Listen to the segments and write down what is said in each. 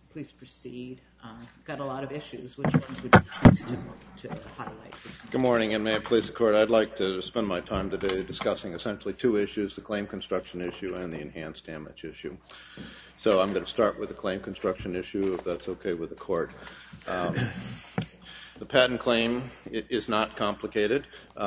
Please proceed. We've got a lot of issues. Which ones would you choose to highlight this morning? Good morning, and may it please the Court. I'd like to spend my time today discussing essentially two issues, the claim construction issue and the enhanced damage issue. So I'm going to start with the claim construction issue, if that's okay with the Court. The patent claim is not complicated.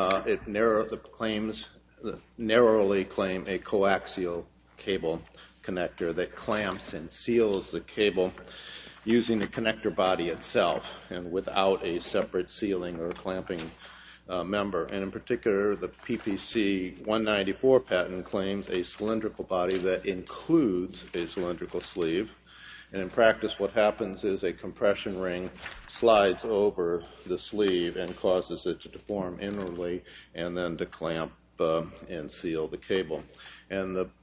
The claims narrowly claim a coaxial cable connector that clamps and seals the cable using the connector body itself and without a separate sealing or clamping member. And in particular, the PPC 194 patent claims a cylindrical body that includes a cylindrical sleeve. And in practice, what happens is a compression ring slides over the sleeve and causes it to deform inwardly and then to clamp and seal the cable. And the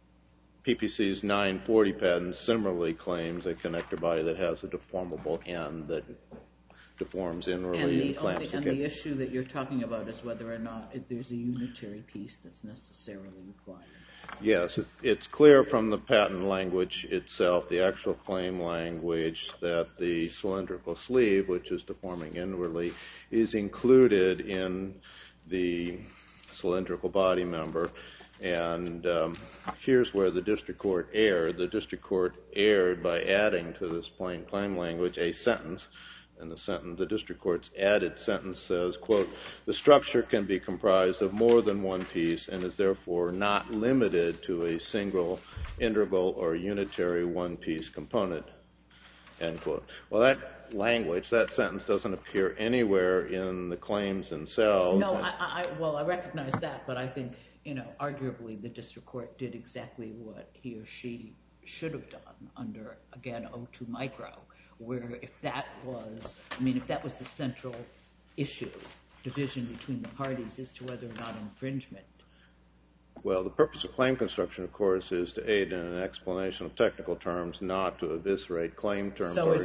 PPC's 940 patent similarly claims a connector body that has a deformable end that deforms inwardly and clamps the cable. And the issue that you're talking about is whether or not there's a unitary piece that's necessarily required. Yes, it's clear from the patent language itself, the actual claim language, that the cylindrical sleeve, which is deforming inwardly, is included in the cylindrical body member. And here's where the district court erred. The district court erred by adding to this plain claim language a sentence. And the district court's added sentence says, quote, the structure can be comprised of more than one piece and is therefore not limited to a single, integral, or unitary one-piece component, end quote. Well, that language, that sentence doesn't appear anywhere in the claims themselves. No, I recognize that, but I think, arguably the district court did exactly what he or she should have done under, again, O2 micro, where if that was the central issue, division between the parties as to whether or not infringement. Well, the purpose of claim construction, of course, is to aid in an explanation of technical terms, not to eviscerate claim terms or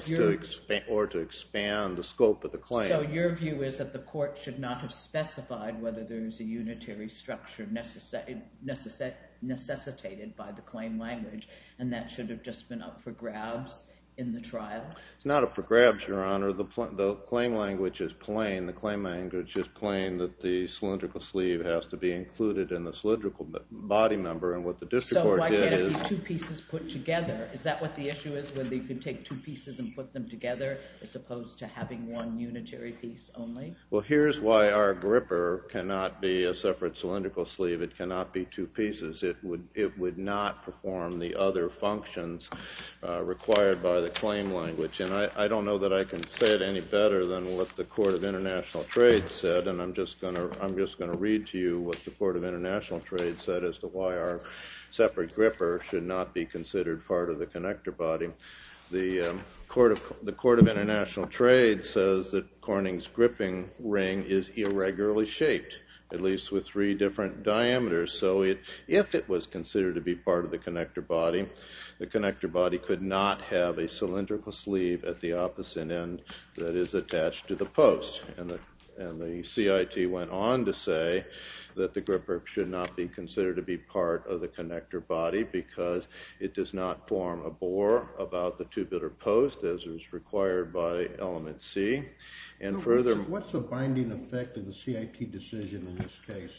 to expand the scope of the claim. So your view is that the court should not have specified whether there is a unitary structure necessitated by the claim language, and that should have just been up for grabs in the trial? It's not up for grabs, Your Honor. The claim language is plain. The claim language is plain that the cylindrical sleeve has to be included in the cylindrical body member, and what the district court did is... So why can't it be two pieces put together? Is that what the issue is, whether you could take two pieces and put them together as opposed to having one unitary piece only? Well, here's why our gripper cannot be a separate cylindrical sleeve. It cannot be two pieces. It would not perform the other functions required by the claim language. And I don't know that I can say it any better than what the Court of International Trade said, and I'm just going to read to you what the Court of International Trade said as to why our separate gripper should not be considered part of the connector body. The Court of International Trade says that Corning's gripping ring is irregularly shaped, at least with 3 different diameters. So if it was considered to be part of the connector body could not have a cylindrical sleeve at the opposite end that is attached to the post. And the CIT went on to say that the gripper should not be considered to be part of the connector body because it does not form a bore about the tubular post as is required by element C. And further, what's the binding effect of the CIT decision in this case?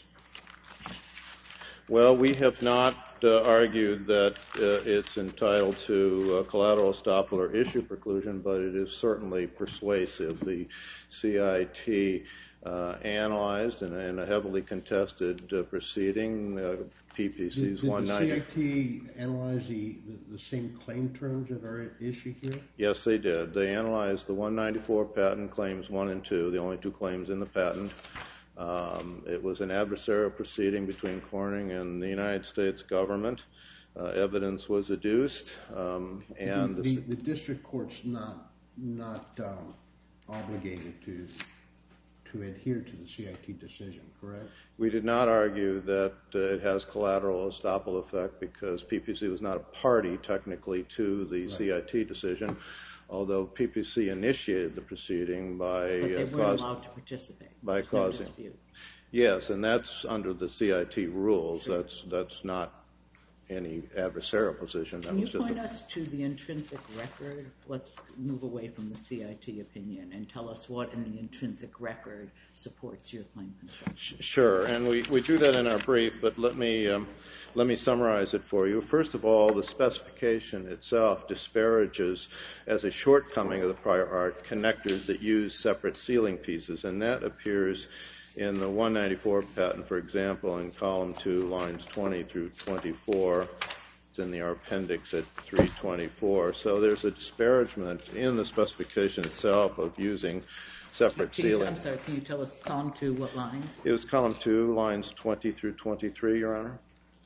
Well, we have not argued that it's entitled to collateral estoppel or issue preclusion, but it is certainly persuasive. The CIT analyzed in a heavily contested proceeding, PPC's 190. Did the CIT analyze the same claim terms that are at issue here? Yes, they did. They analyzed the 194 patent claims 1 and 2, the only 2 claims in the patent. It was an adversarial proceeding between Corning and the United States government. Evidence was adduced. And the district court's not obligated to adhere to the CIT decision, correct? We did not argue that it has collateral estoppel effect because PPC was not a party technically to the CIT decision, although PPC initiated the proceeding by But they weren't allowed to participate. By causing. Yes, and that's under the CIT rules. Sure. That's not adversarial position. Can you point us to the intrinsic record? Let's move away from the CIT opinion and tell us what in the intrinsic record supports your claim construction. Sure, and we do that in our brief, but let me summarize it for you. First of all, the specification itself disparages, as a shortcoming of the prior art, connectors that use separate sealing pieces, and that appears in the 194 patent, for example, in column 2, lines 20 through 24. It's in our appendix at 324. So there's a disparagement in the specification itself of using separate sealing. I'm sorry, can you tell us column 2, what line? It was column 2, lines 20 through 23, Your Honor.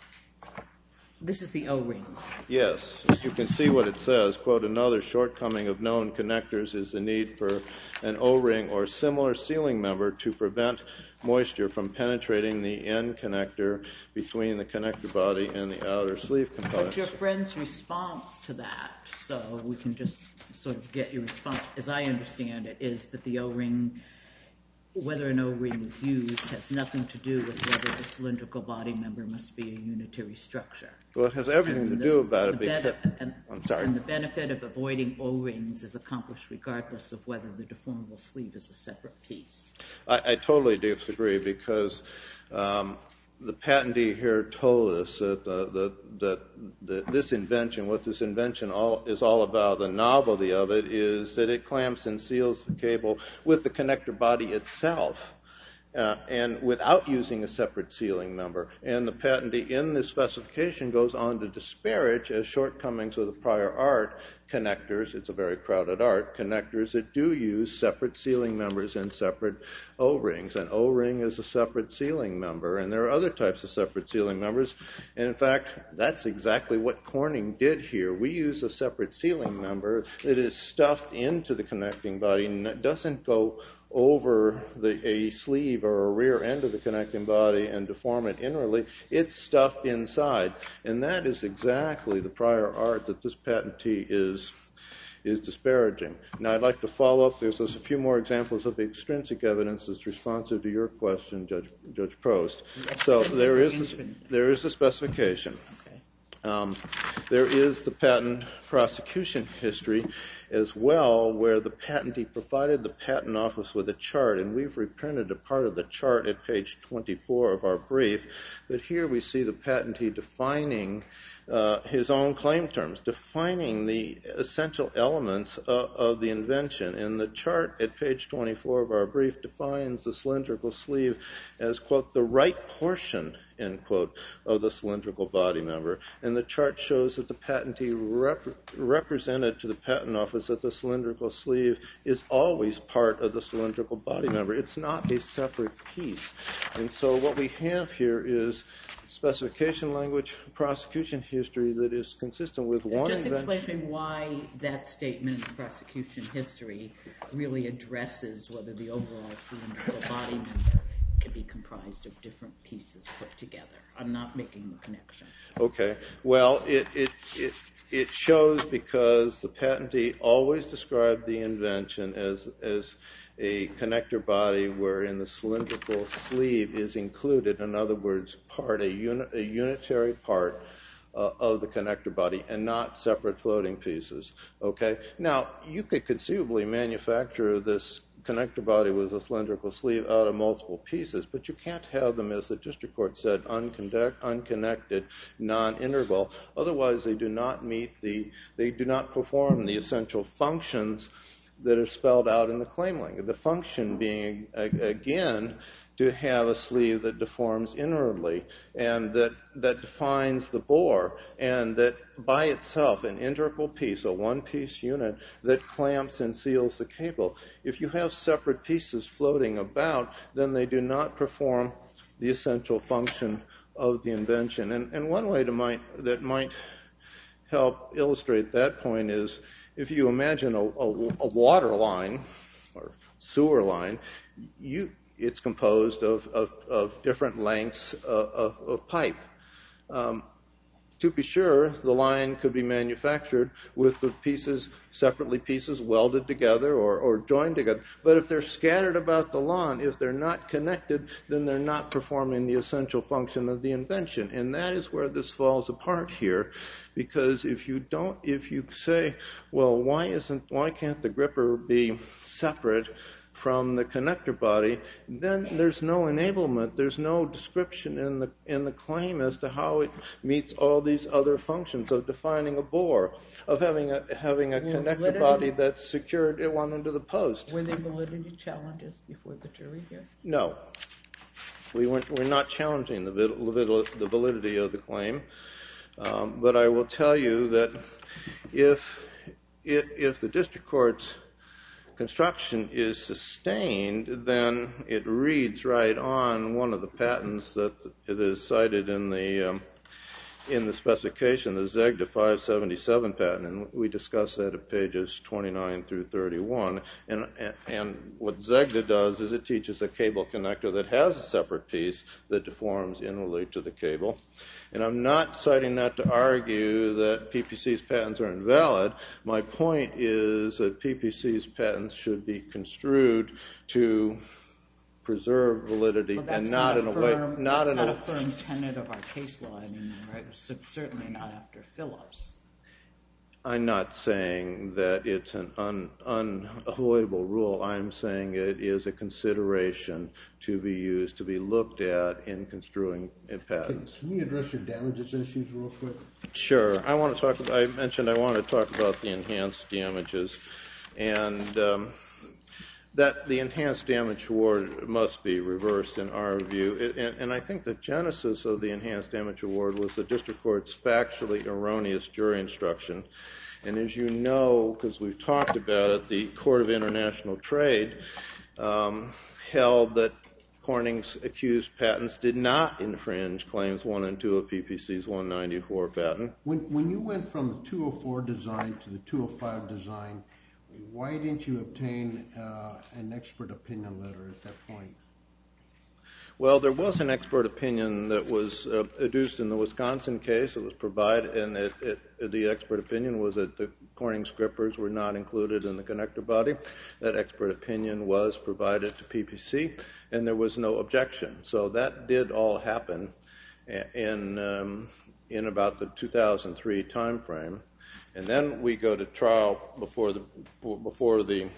This is the O-ring. Yes. As you can see what it says, quote, another shortcoming of known connectors is the need for an O-ring or similar sealing member to prevent moisture from penetrating the end connector between the connector body and the outer sleeve components. But your friend's response to that, so we can just sort of get your response, as I understand it, is that the O-ring, whether an O-ring is used, has nothing to do with whether the cylindrical body member must be a unitary structure. Well, it has everything to do about it. I'm sorry. And the benefit of avoiding O-rings is accomplished regardless of whether the deformable sleeve is a separate piece. I totally disagree, because the patentee here told us that this invention, what this invention is all about, the novelty of it, is that it clamps and seals the cable with the connector body itself, and without using a separate sealing member. And the patentee in this specification goes on to disparage as shortcomings of the prior art connectors, it's a very crowded art, connectors that do use separate sealing members and separate O-rings. An O-ring is a separate sealing member, and there are other types of separate sealing members. And in fact, that's exactly what Corning did here. We use a separate sealing member that is stuffed into the connecting body and doesn't go over a sleeve or a rear end of the connecting body and deform it inwardly. It's stuffed inside. And that is exactly the prior art that this patentee is disparaging. Now, I'd like to follow up. There's a few more examples of the extrinsic evidence that's responsive to your question, Judge Prost. So there is the specification. There is the patent prosecution history as well, where the patentee provided the patent office with a chart, and we've reprinted a part of the chart at page 24 of our brief. But here we see the patentee defining his own claim terms, defining the essential elements of the invention. And the chart at page 24 of our brief defines the cylindrical sleeve as, quote, the right portion, end quote, of the cylindrical body member. And the chart shows that the patentee represented to the patent office that the cylindrical sleeve is always part of the cylindrical body member. It's not a separate piece. And so what we have here is specification language, prosecution history that is consistent with one invention. Just explain to me why that statement in the prosecution history really addresses whether the overall cylindrical body member can be comprised of different pieces put together. I'm not making the connection. Okay. Well, it shows because the patentee always described the invention as a connector body wherein the cylindrical sleeve is included. In other words, a unitary part of the connector body and not separate floating pieces. Okay. Now, you could conceivably manufacture this connector body with a cylindrical sleeve out of multiple pieces, but you can't have them, as the district court said, unconnected, non-integral. Otherwise, they do not perform the essential functions that are spelled out in the claim language. The function being, again, to have a sleeve that deforms inwardly and that defines the bore, and that by itself, an integral piece, a one-piece unit that clamps and seals the cable. If you have separate pieces floating about, then they do not perform the essential function of the invention. And one way that might help illustrate that point is if you imagine a water line or sewer line, it's composed of different lengths of pipe. To be sure, the line could be manufactured with the pieces, separately pieces welded together or joined together. But if they're scattered about the lawn, if they're not connected, then they're not performing the essential function of the invention. And that is where this falls apart here. Because if you say, well, why can't the gripper be separate from the connector body, then there's no enablement, there's no description in the claim as to how it meets all these other functions of defining a bore, of having a connector body that's secured at one end of the post. Were there validity challenges before the jury here? No. We're not challenging the validity of the claim. But I will tell you that if the district court's construction is sustained, then it reads right on one of the patents that it is cited in the specification, the Zegda 577 patent, and we discuss that at pages 29 through 31. And what Zegda does is it teaches a cable connector that has a separate piece that deforms inwardly to the cable. And I'm not citing that to argue that PPC's patents are invalid. My point is that PPC's patents should be construed to preserve validity and not in a way. That's not a firm tenet of our case law anymore. Right? Certainly not after Phillips. I'm not saying that it's an unavoidable rule. I'm saying it is a consideration to be used, to be looked at in construing patents. Can you address your damages issues real quick? Sure. I want to talk about the enhanced damages, and that the enhanced damage award must be reversed in our view. And I think the genesis of the enhanced damage award was the district court's factually erroneous jury instruction. And as you know, because we've talked about it, the Court of International Trade held that Corning's accused patents did not infringe claims 1 and 2 of PPC's 194 patent. When you went from the 204 design to the 205 design, why didn't you obtain an expert opinion letter at that point? Well, there was an expert opinion that was adduced in the Wisconsin case. It was provided, and the expert opinion was that the Corning's grippers were not included in the connector body. That expert opinion was provided to PPC, and there was no objection. So that did all happen in about the 2003 time frame. And then we go to trial before the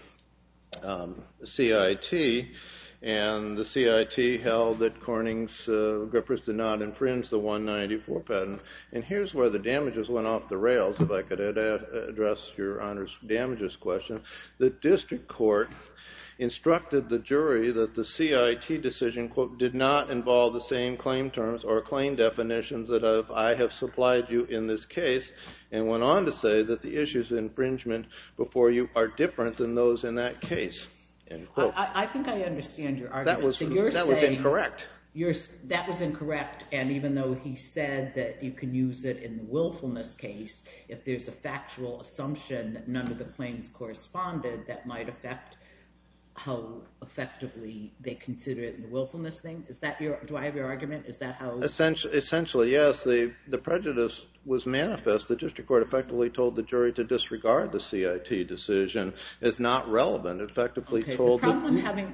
CIT, and the CIT held that Corning's grippers did not infringe the 194 patent. And here's where the damages went off the rails, if I could address Your Honor's damages question. The district court instructed the jury that the CIT decision, quote, did not involve the same claim terms or claim definitions that I have supplied you in this case, and went on to say that the issues of infringement before you are different than those in that case. End quote. I think I understand your argument. That was incorrect. That was incorrect, and even though he said that you can use it in the willfulness case, if there's a factual assumption that none of the claims corresponded, that might affect how effectively they consider it in the willfulness thing. Do I have your argument? Is that how? Essentially, yes. The prejudice was manifest. The district court effectively told the jury to disregard the CIT decision as not relevant. Effectively told. The problem I'm having.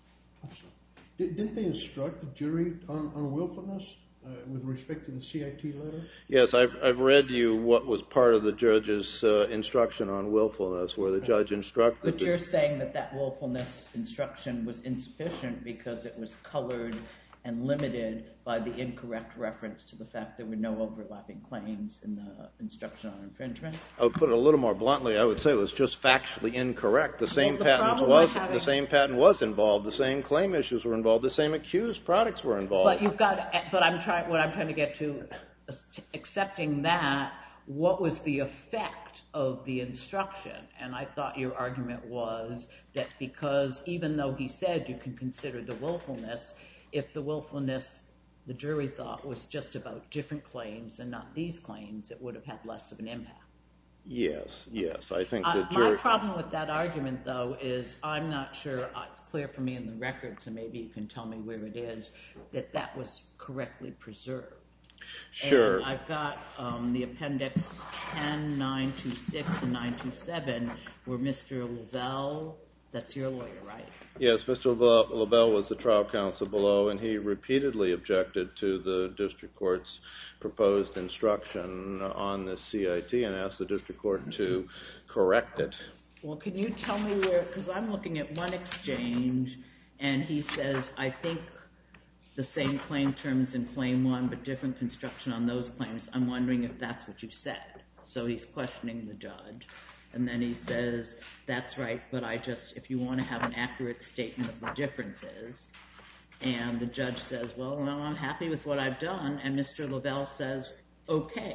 Didn't they instruct the jury on willfulness with respect to the CIT letter? Yes, I've read you what was part of the judge's instruction on willfulness, where the judge instructed. But you're saying that willfulness instruction was insufficient because it was colored and limited by the incorrect reference to the fact there were no overlapping claims in the instruction on infringement? I would put it a little more bluntly. I would say it was just factually incorrect. The same patent was involved. The same claim issues were involved. The same accused products were involved. What I'm trying to get to, accepting that, what was the effect of the instruction? And I thought your argument was that because even though he said you can consider the willfulness, if the willfulness the jury thought was just about different claims and not these claims, it would have had less of an impact. Yes. I think the jury. My problem with that argument, though, is I'm not sure it's clear for me in the record, so maybe you can tell me where it is, that was correctly preserved. Sure. And I've got the appendix 10, 926, and 927, where Mr. Lavelle, that's your lawyer, right? Yes, Mr. Lavelle was the trial counsel below, and he repeatedly objected to the district court's proposed instruction on the CIT and asked the district court to correct it. Well, can you tell me where, because I'm looking at one exchange, and he says, I think the same claim terms in claim 1, but different construction on those claims. I'm wondering if that's what you said. So he's questioning the judge. And then he says, that's right, but if you want to have an accurate statement of the differences. And the judge says, well, no, I'm happy with what I've done. And Mr. Lavelle says, okay.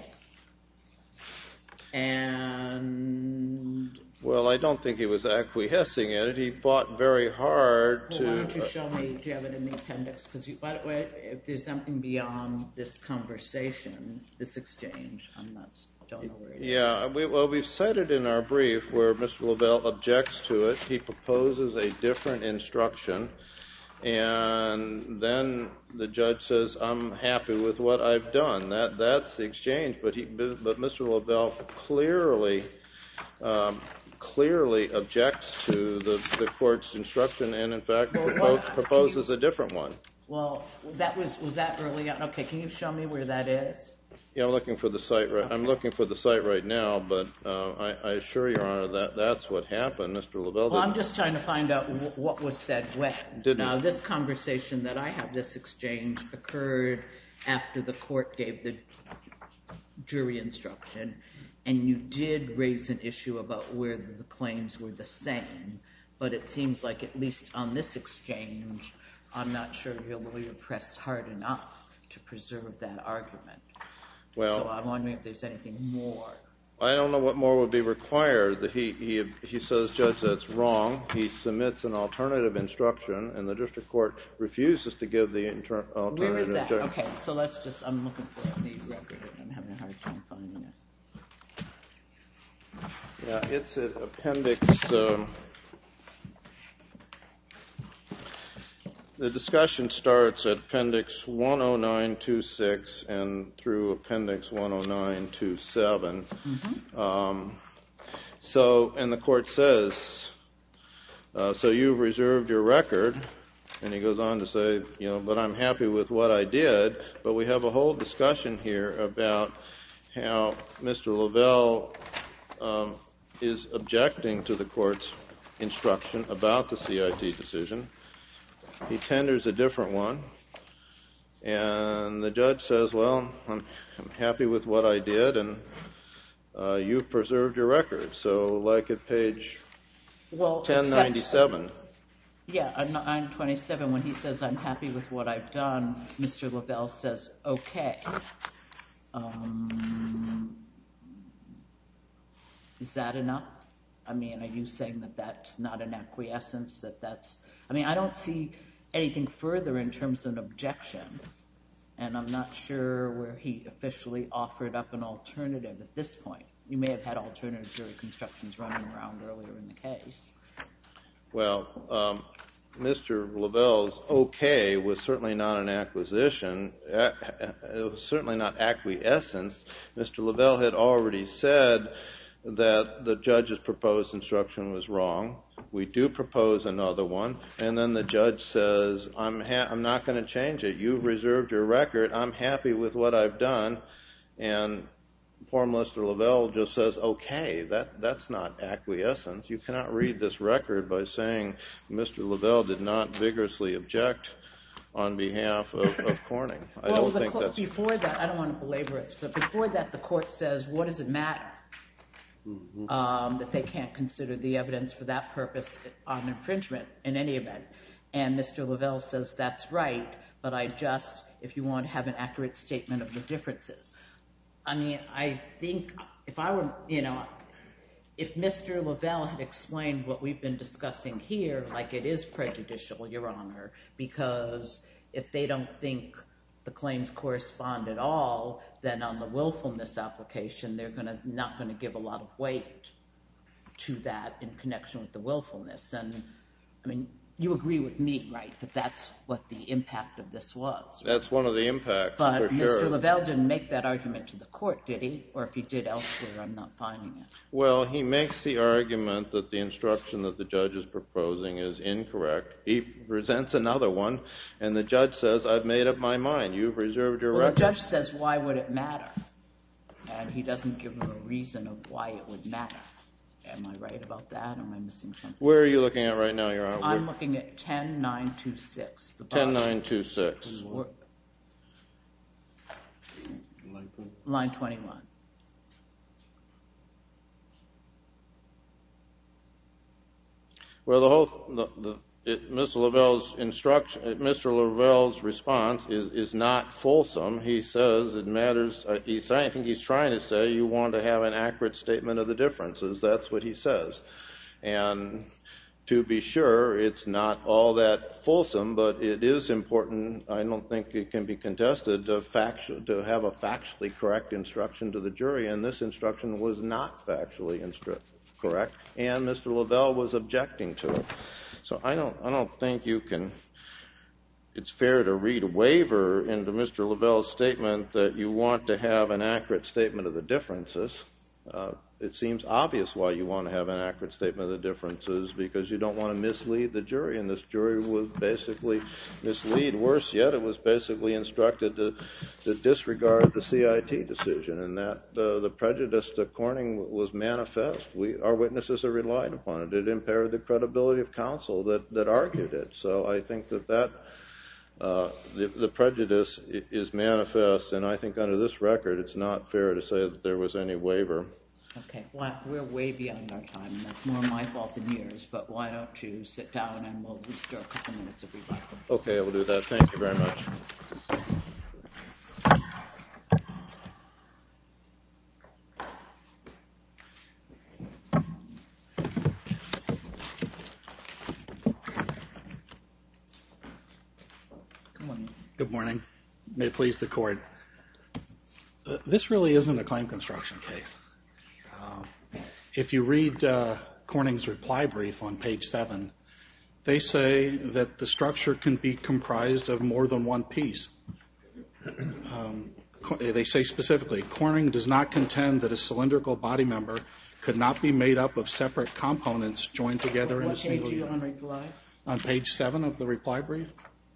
And... Well, I don't think he was acquiescing in it. He fought very hard to... Well, why don't you show me, do you have it in the appendix? Because if there's something beyond this conversation, this exchange, don't know where it is. Yeah, we've cited in our brief where Mr. Lavelle objects to it. He proposes a different instruction, and then the judge says, I'm happy with what I've done. That's the exchange. But Mr. Lavelle clearly objects to the court's instruction and, in fact, proposes a different one. Well, was that early on? Okay, can you show me where that is? Yeah, I'm looking for the site right now, but I assure Your Honor that that's what happened. Mr. Lavelle. Well, I'm just trying to find out what was said when. Now, this conversation that I have, this exchange, occurred after the court gave the jury instruction, and you did raise an issue about where the claims were the same, but it seems like at least on this exchange, I'm not sure your lawyer pressed hard enough to preserve that argument. Well, so I'm wondering if there's anything more. I don't know what more would be required. He says, Judge, that's wrong. He submits an alternative instruction, and the district court refuses to give the alternative. Where is that? Okay, so I'm looking for the record, and I'm having a hard time finding it. Yeah, it's at appendix... The discussion starts at appendix 10926 and through appendix 10927. And the court says, so you've reserved your record, and he goes on to say, but I'm happy with what I did. But we have a whole discussion here about how Mr. Lavelle is objecting to the court's instruction about the CIT decision. He tenders a different one, and the judge says, well, I'm happy with what I did, and you've preserved your record. So like at page 1097. Yeah, on 927, when he says, I'm happy with what I've done, Mr. Lavelle says, okay. Is that enough? I mean, are you saying that that's not an acquiescence, I don't see anything further in terms of an objection, and I'm not sure where he officially offered up an alternative at this point. You may have had alternative jury constructions running around earlier in the case. Well, Mr. Lavelle's okay was certainly not an acquisition. It was certainly not acquiescence. Mr. Lavelle had already said that the judge's proposed instruction was wrong. We do propose another one, and then the judge says, I'm not going to change it. You've reserved your record. I'm happy with what I've done. And poor Mr. Lavelle just says, okay, that's not acquiescence. You cannot read this record by saying Mr. Lavelle did not vigorously object on behalf of Corning. Before that, I don't want to belabor it, but before that, the court says, what does it matter? That they can't consider the evidence for that purpose on infringement in any event. And Mr. Lavelle says, that's right, but if you want to have an accurate statement of the differences. I mean, I think if Mr. Lavelle had explained what we've been discussing here, like it is prejudicial, Your Honor, because if they don't think the claims correspond at all, then on the willfulness application, they're not going to give a lot of weight to that in connection with the willfulness. And I mean, You agree with me, right, that that's what the impact of this was? Right? That's one of the impacts, but for sure. Mr. Lavelle didn't make that argument to the court, did he? Or if he did elsewhere, I'm not finding it. Well, he makes the argument that the instruction that the judge is proposing is incorrect. He presents another one, and the judge says, I've made up my mind. You've reserved your record. The judge says, why would it matter? And he doesn't give him a reason of why it would matter. Am I right about that? Or am I missing something? Where are you looking at right now, Your Honor? I'm looking at 10926. 10926. Line 21. Well, Mr. Lavelle's response is not fulsome. He says it matters. I think he's trying to say you want to have an accurate statement of the differences. That's what he says. And to be sure, it's not all that fulsome, but it is important. I don't think it can be contested to have a factually correct instruction to the jury, and this instruction was not factually correct, and Mr. Lavelle was objecting to it. So I don't think you can. It's fair to read a waiver into Mr. Lavelle's statement that you want to have an accurate statement of the differences. It seems obvious why you want to have an accurate statement of the differences, because you don't want to mislead the jury, and this jury was basically misled. Worse yet, it was basically instructed to disregard the CIT decision, and that the prejudice to Corning was manifest. Our witnesses are relied upon it. It impaired the credibility of counsel that argued it. So I think that the prejudice is manifest, and I think under this record it's not fair to say that there was any waiver. Okay, well, we're way beyond our time, and that's more my fault than yours, but why don't you sit down and we'll restore a couple minutes of rebuttal. Okay, I will do that. Thank you very much. Good morning. Good morning. May it please the Court. This really isn't a claim construction case. If you read Corning's reply brief on page 7, they say that the structure can be comprised of more than one piece. They say specifically, Corning does not contend that a cylindrical body member could not be made up of separate components joined together in a single unit. What page are you on reply? On page 7 of the reply brief.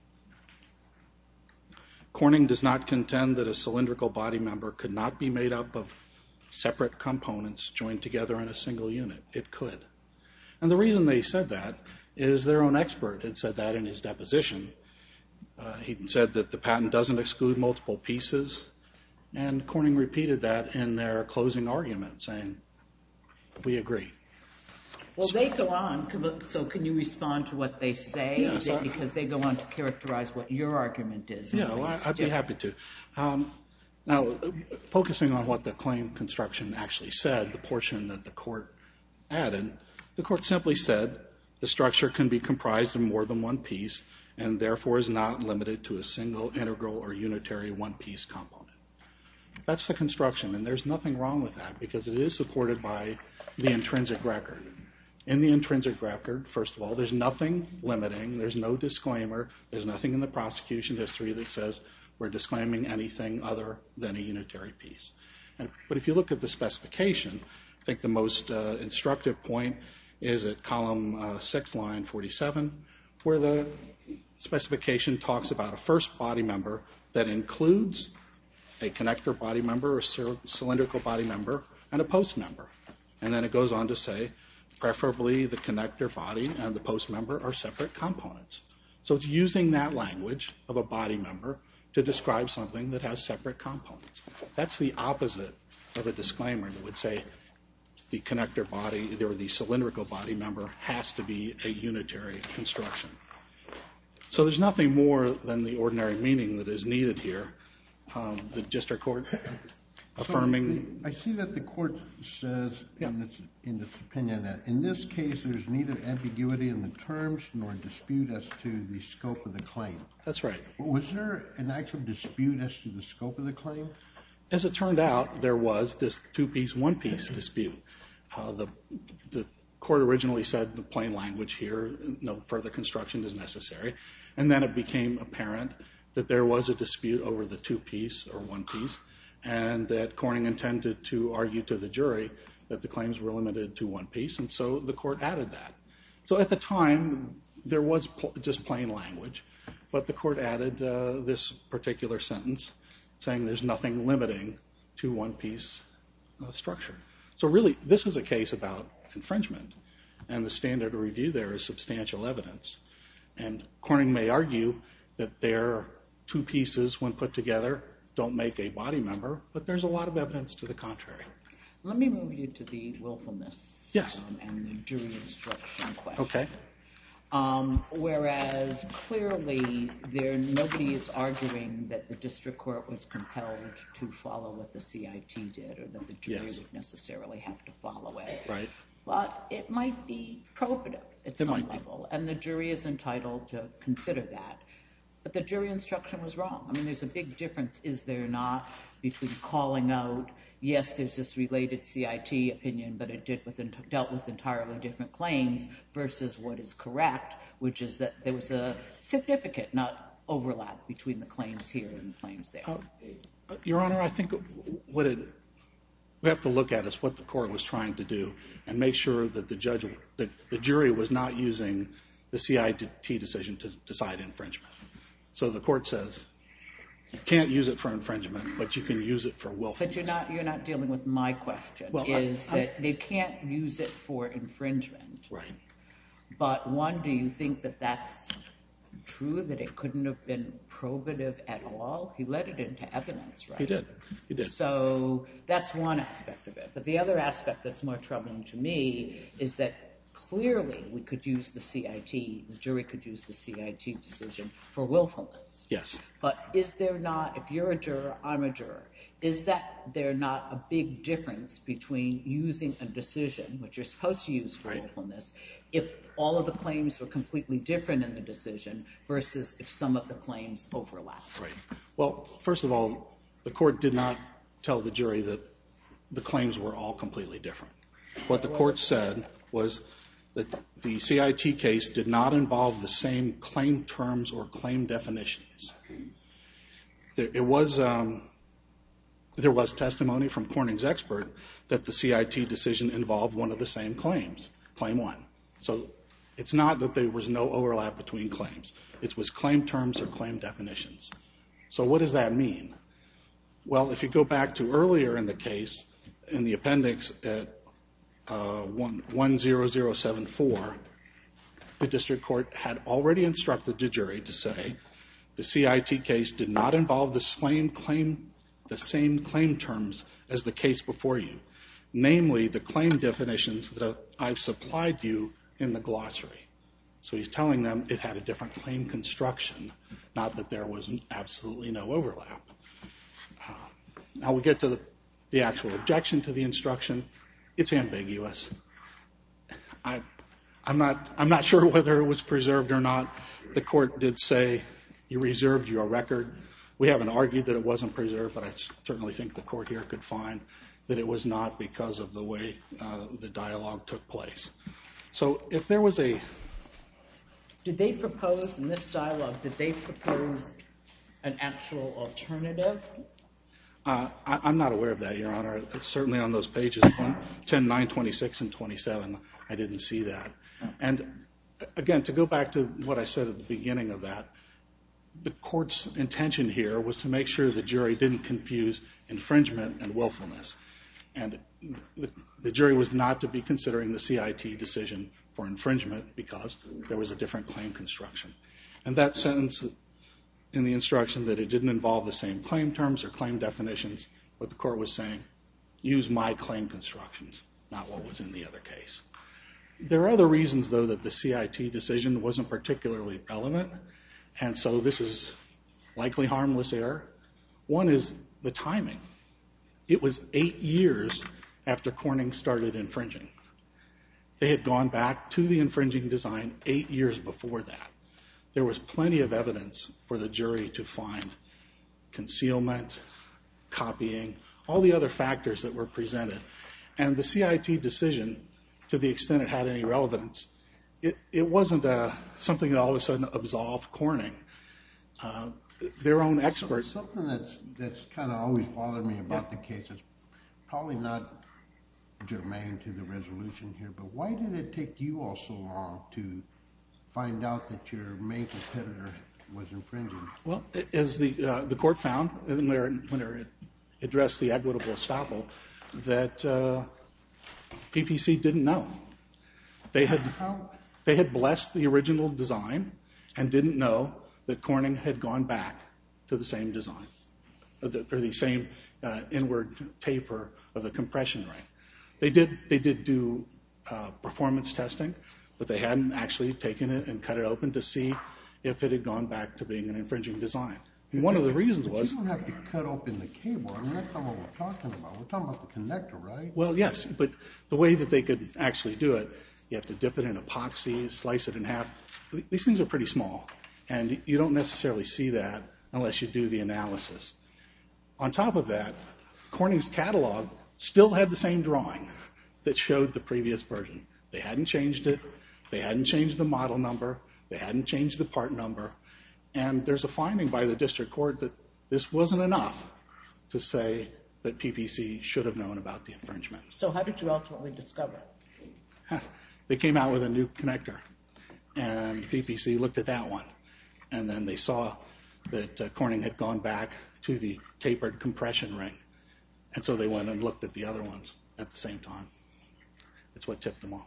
Corning does not contend that a cylindrical body member could not be made up of separate components joined together in a single unit. It could. And the reason they said that is their own expert had said that in his deposition. He said that the patent doesn't exclude multiple pieces, and Corning repeated that in their closing argument, saying, we agree. Well, they go on, so can you respond to what they say? Yes, because they go on to characterize what your argument is. Yeah, well, I'd be happy to. Now, focusing on what the claim construction actually said, the portion that the Court added, the Court simply said the structure can be comprised of more than one piece and therefore is not limited to a single integral or unitary one-piece component. That's the construction, and there's nothing wrong with that because it is supported by the intrinsic record. In the intrinsic record, first of all, there's nothing limiting, there's no disclaimer, there's nothing in the prosecution history that says we're disclaiming anything other than a unitary piece. But if you look at the specification, I think the most instructive point is at column 6, line 47, where the specification talks about a first body member that includes a connector body member, a cylindrical body member, and a post member. And then it goes on to say, preferably the connector body and the post member are separate components. So it's using that language of a body member to describe something that has separate components. That's the opposite of a disclaimer that would say the connector body or the cylindrical body member has to be a unitary construction. So there's nothing more than the ordinary meaning that is needed here. The district court affirming. I see that the Court says in its opinion that in this case there's neither ambiguity in the terms nor dispute as to the scope of the claim. That's right. Was there an actual dispute as to the scope of the claim? As it turned out, there was this two-piece, one-piece dispute. The court originally said the plain language here, no further construction is necessary. And then it became apparent that there was a dispute over the two-piece or one-piece, and that Corning intended to argue to the jury that the claims were limited to one piece, and so the court added that. So at the time, there was just plain language, but the court added this particular sentence saying there's nothing limiting to one-piece structure. So really, this is a case about infringement, and the standard of review there is substantial evidence. And Corning may argue that their two pieces, when put together, don't make a body member, but there's a lot of evidence to the contrary. Let me move you to the willfulness and the jury instruction question. Okay. Whereas clearly nobody is arguing that the district court was compelled to follow what the CIT did, or that the jury would necessarily have to follow it. Right. But it might be probative at some level, and the jury is entitled to consider that. But the jury instruction was wrong. I mean, there's a big difference, is there not, between calling out, yes, there's this related CIT opinion, but it dealt with entirely different claims, versus what is correct, which is that there was a significant overlap between the claims here and the claims there. Your Honor, I think we have to look at is what the court was trying to do, and make sure that the jury was not using the CIT decision to decide infringement. So the court says you can't use it for infringement, but you can use it for willfulness. But you're not dealing with my question, that they can't use it for infringement. Right. But one, do you think that that's true, that it couldn't have been probative at all? He let it into evidence, right? He did. So that's one aspect of it. But the other aspect that's more troubling to me is that clearly we could use the jury could use the CIT decision for willfulness. Yes. But is there not, if you're a juror, I'm a juror, is there not a big difference between using a decision, which you're supposed to use for willfulness, if all of the claims were completely different in the decision, versus if some of the claims overlap? Right. Well, first of all, the court did not tell the jury that the claims were all completely different. What the court said was that the CIT case did not involve the same claim terms or claim definitions. There was testimony from Corning's expert that the CIT decision involved one of the same claims, Claim 1. So it's not that there was no overlap between claims. It was claim terms or claim definitions. So what does that mean? Well, if you go back to earlier in the case, in the appendix at 10074, the district court had already instructed the jury to say the CIT case did not involve the same claim terms as the case before you, namely the claim definitions that I've supplied you in the glossary. So he's telling them it had a different claim construction, not that there was absolutely no overlap. Now we get to the actual objection to the instruction. It's ambiguous. I'm not sure whether it was preserved or not. The court did say you reserved your record. We haven't argued that it wasn't preserved, but I certainly think the court here could find that it was not because of the way the dialogue took place. So if there was a... Did they propose in this dialogue, did they propose an actual alternative? I'm not aware of that, Your Honor. It's certainly on those pages, 10, 9, 26, and 27. I didn't see that. And again, to go back to what I said at the beginning of that, the court's intention here was to make sure the jury didn't confuse infringement and willfulness. And the jury was not to be considering the CIT decision for infringement because there was a different claim construction. And that sentence in the instruction that it didn't involve the same claim terms or claim definitions, what the court was saying, use my claim constructions, not what was in the other case. There are other reasons, though, that the CIT decision wasn't particularly relevant, and so this is likely harmless error. One is the timing. It was 8 years after Corning started infringing. They had gone back to the infringing design 8 years before that. There was plenty of evidence for the jury to find concealment, copying, all the other factors that were presented. And the CIT decision to the extent it had any relevance, it wasn't something that all of a sudden absolved Corning. Their own expert... Something that's kind of always bothered me about the case, it's probably not germane to the resolution here, but why did it take you all so long to find out that your main competitor was infringing? Well, as the court found, when it addressed the equitable estoppel, that PPC didn't know. They had blessed the original design and didn't know that Corning had gone back to the same design, or the same inward taper of the compression ring. They did do performance testing, but they hadn't actually taken it and cut it open to see if it had gone back to being an infringing design. And one of the reasons was... You don't have to cut open the cable. I mean, that's not what we're talking about. We're talking about the connector, right? Well, yes, but the way that they could actually do it, you have to dip it in epoxy, slice it in half. These things are pretty small, and you don't necessarily see that unless you do the analysis. On top of that, Corning's catalog still had the same drawing that showed the previous version. They hadn't changed it. They hadn't changed the model number. They hadn't changed the part number. And there's a finding by the district court that this wasn't enough to say that PPC should have known about the infringement. So how did you ultimately discover it? They came out with a new connector, and PPC looked at that one, and then they saw that Corning had gone back to the tapered compression ring, and so they went and looked at the other ones at the same time. That's what tipped them off.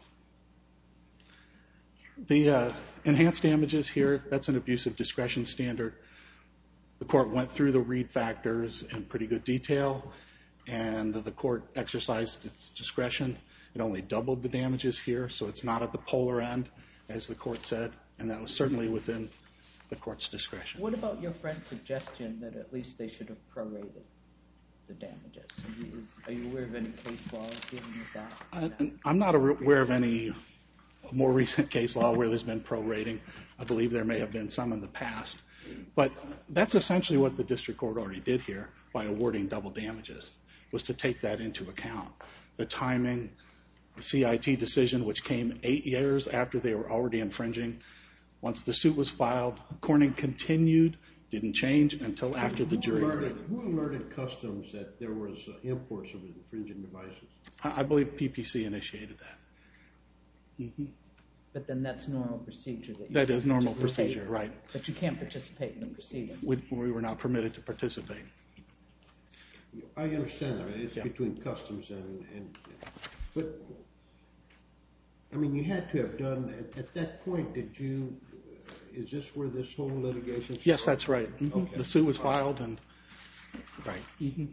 The enhanced damages here, that's an abuse of discretion standard. The court went through the Reed factors in pretty good detail, and the court exercised its discretion. It only doubled the damages here, so it's not at the polar end, as the court said, and that was certainly within the court's discretion. What about your friend's suggestion that at least they should have prorated the damages? Are you aware of any case law dealing with that? I'm not aware of any more recent case law where there's been prorating. I believe there may have been some in the past. But that's essentially what the district court already did here by awarding double damages, was to take that into account. The timing, the CIT decision, which came 8 years after they were already infringing. Once the suit was filed, Corning continued, didn't change until after the jury. Who alerted Customs that there was imports of infringing devices? I believe PPC initiated that. Mm-hmm. But then that's normal procedure. That is normal procedure, right. But you can't participate in the proceeding. We were not permitted to participate. I understand that. It's between Customs and... But, I mean, you had to have done... At that point, did you... Is this where this whole litigation started? Yes, that's right. Mm-hmm. Okay. The suit was filed and... Right. Mm-hmm.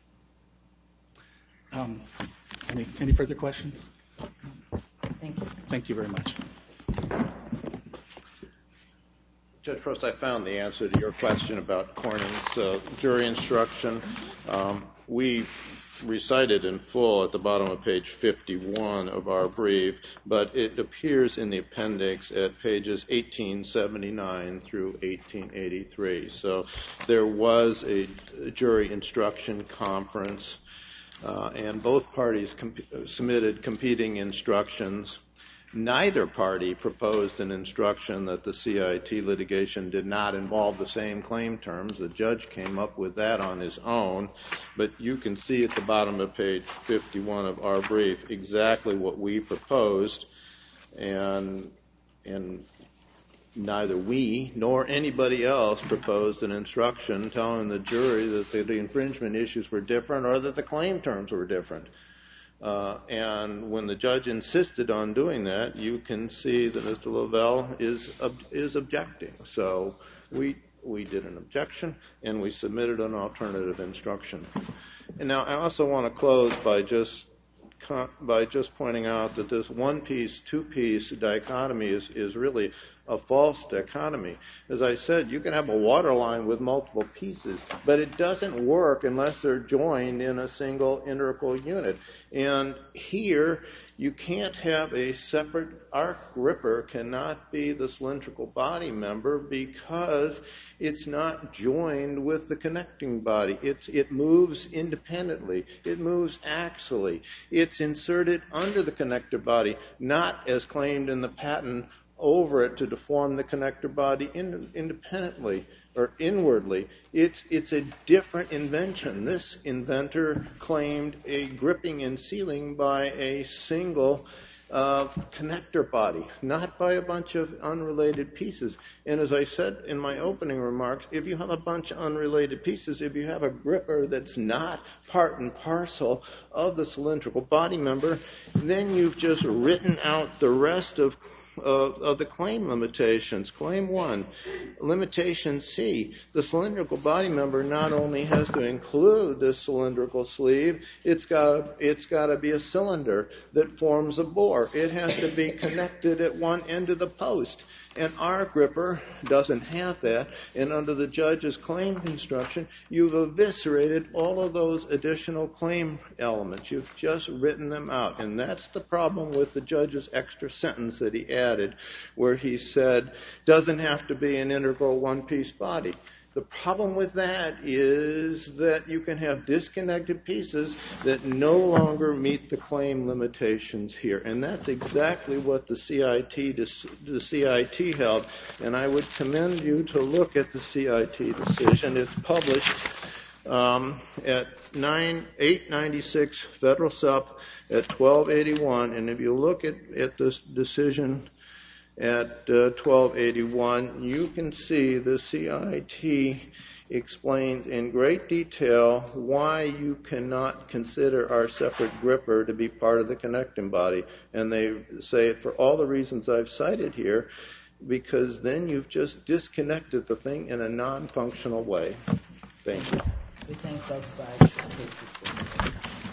Any further questions? Thank you. Thank you very much. Judge Prost, I found the answer to your question about Corning's jury instruction. We recited in full at the bottom of page 51 of our brief, but it appears in the appendix at pages 1879 through 1883. So there was a jury instruction conference, and both parties submitted competing instructions. Neither party proposed an instruction that the CIT litigation did not involve the same claim terms. The judge came up with that on his own, but you can see at the bottom of page 51 of our brief exactly what we proposed, and neither we nor anybody else proposed an instruction telling the jury that the infringement issues were different or that the claim terms were different. And when the judge insisted on doing that, you can see that Mr. Lovell is objecting. So we did an objection, and we submitted an alternative instruction. And now I also want to close by just pointing out that this one-piece, two-piece dichotomy is really a false dichotomy. As I said, you can have a water line with multiple pieces, but it doesn't work unless they're joined in a single integral unit. And here, you can't have a separate arc gripper cannot be the cylindrical body member because it's not joined with the connecting body. It moves independently. It moves axially. It's inserted under the connector body, not as claimed in the patent over it to deform the connector body independently or inwardly. It's a different invention. This inventor claimed a gripping and sealing by a single connector body, not by a bunch of unrelated pieces. And as I said in my opening remarks, if you have a bunch of unrelated pieces, if you have a gripper that's not part and parcel of the cylindrical body member, then you've just written out the rest of the claim limitations. Claim 1, limitation C. The cylindrical body member not only has to include the cylindrical sleeve, it's got to be a cylinder that forms a bore. It has to be connected at one end of the post. And our gripper doesn't have that. And under the judge's claim construction, you've eviscerated all of those additional claim elements. You've just written them out. And that's the problem with the judge's extra sentence that he added, where he said, doesn't have to be an integral one-piece body. The problem with that is that you can have disconnected pieces that no longer meet the claim limitations here. And that's exactly what the CIT held. And I would commend you to look at the CIT decision. It's published at 896 Federal Sup at 1281. And if you look at this decision at 1281, you can see the CIT explains in great detail why you cannot consider our separate gripper to be part of the connecting body. And they say, for all the reasons I've cited here, because then you've just disconnected the thing in a non-functional way. Thank you. We thank both sides for this.